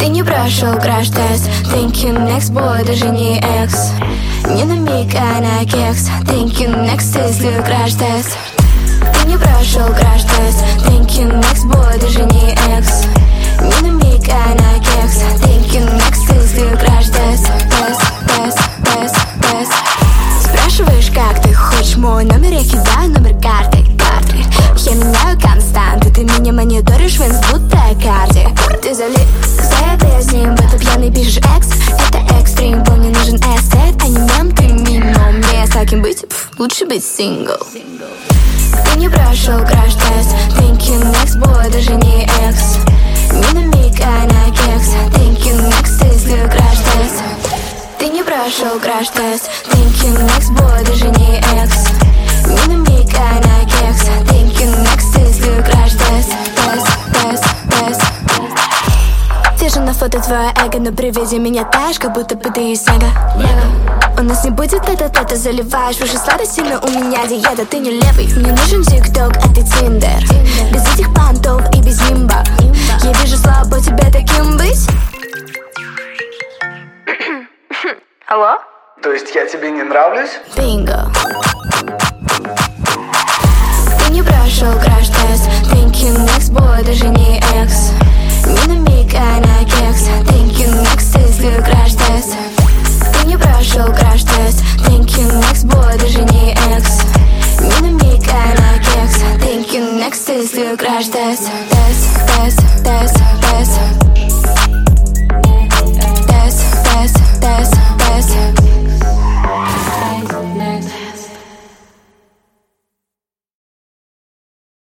Ты не прошел краш-тест. Thank you, next boy, даже не экс. Не на миг, а на кекс. Thank you, next, если краш-тест. Ты не прошел краш-тест. Thank you, next boy, даже не экс. Не на миг, а на кекс. Thank you, next, если краш-тест. Тест. Спрашиваешь, как ты хочешь мой номер, я кидаю номер карты. Я меняю константы, ты меня мониторишь в инст, будто карте. Ты залип, я с ним, в этот пьяный пишешь экс. Это экстрим, помни, нужен эстет, а не мем, ты мимо. Мне с таким быть, лучше быть сингл. Ты не прошел краш-тест. Thank you, next boy, даже не экс. Не на миг, а на кекс. Thank you, next, если краш-тест. Ты не прошел краш-тест. Thank you, next boy, даже не экс. Не на миг, а на кекс. Thank you, next, если краш-тест. Тест. Вижу на фото твое эго, но при виде меня таешь, как будто бы ты из снега. У нас не будет это, заливаешь выше сладости, но у меня диета, ты не левый. Мне нужен тикток, а ты тиндер. Без этих понтов и без нимба. Я вижу слабо тебе таким быть. Алло? То есть я тебе не нравлюсь? Бинго. Ты не прошел краш-тест. Thank you, next boy, даже не экс. Не на миг, а на кекс. Thank you, next, если краш-тест. Ты не прошел краш-тест. Thank you, next boy, даже не экс. Не на миг, а на кекс. Thank you, next, если краш-тест.